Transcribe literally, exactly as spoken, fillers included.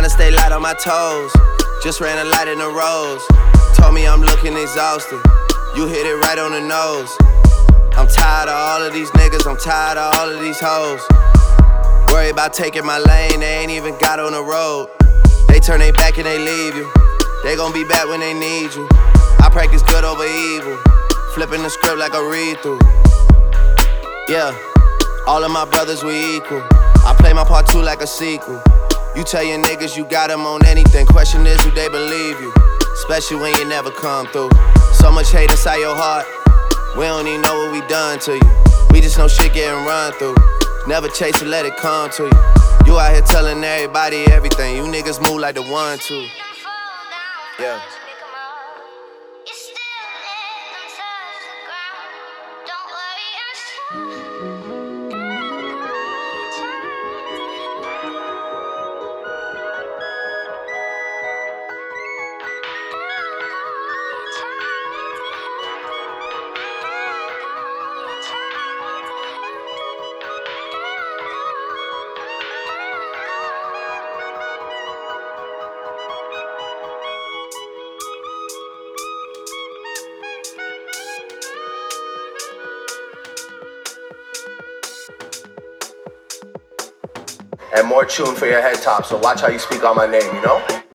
Tryna stay light on my toes. Just ran a light in the rose. Told me I'm looking exhausted. You hit it right on the nose. I'm tired of all of these niggas, I'm tired of all of these hoes. Worry about taking my lane, they ain't even got on the road. They turn they back and they leave you. They gon' be back when they need you. I practice good over evil, flipping the script like a read-through. Yeah, all of my brothers we equal. I play my part two like a sequel. You tell your niggas you got them on anything. Question is, do they believe you? Especially when you never come through. So much hate inside your heart. We don't even know what we done to you. We just know shit getting run through. Never chase it, let it come to you. You out here telling everybody everything. You niggas move like the one, two. Yeah. And more tune for your head top, so watch how you speak on my name, you know?